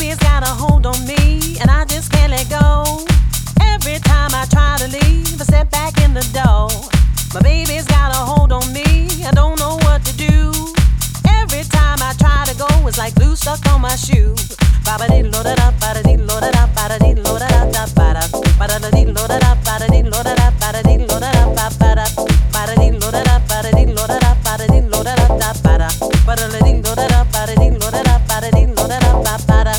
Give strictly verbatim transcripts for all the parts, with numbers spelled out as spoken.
baby's got a hold on me, and I just can't let go. Every time I try to leave, I step back in the door. My baby's got a hold on me, I don't know what to do. Every time I try to go, it's like glue stuck on my shoe. Ba-ba-dee-lo-da-da, ba-da-dee-lo-da-da, ba-da-dee-lo-da-da, ba-da, ba-da-da-dee-lo-da-da, ba-da-dee-lo-da-da, ba-da-dee-lo-da-da, ba-ba-da, ba-da-dee-lo-da-da, ba-da-dee-lo-da-da, ba-da-dee-lo-da-da, ba-da, ba-da-da-dee-lo-da-da, ba-da-dee-lo-da-da, ba-da-dee-lo-da-da, ba-ba-da.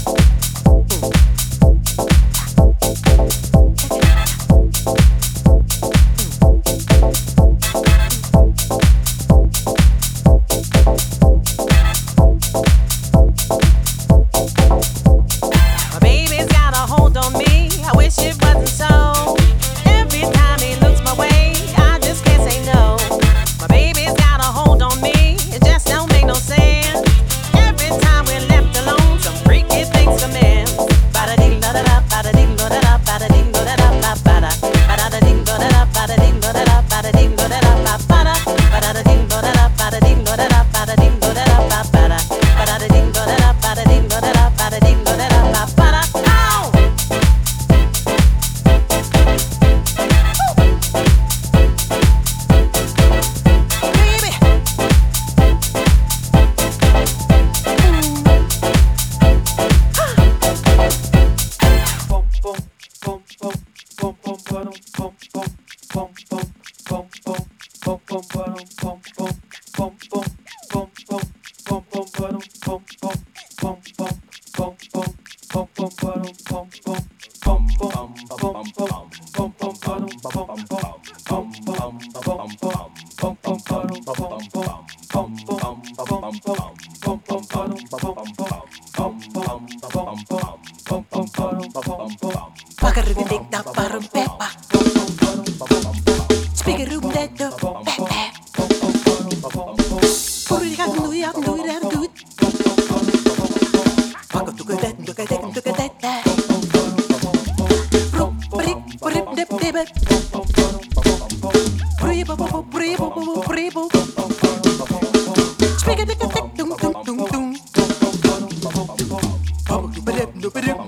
Speak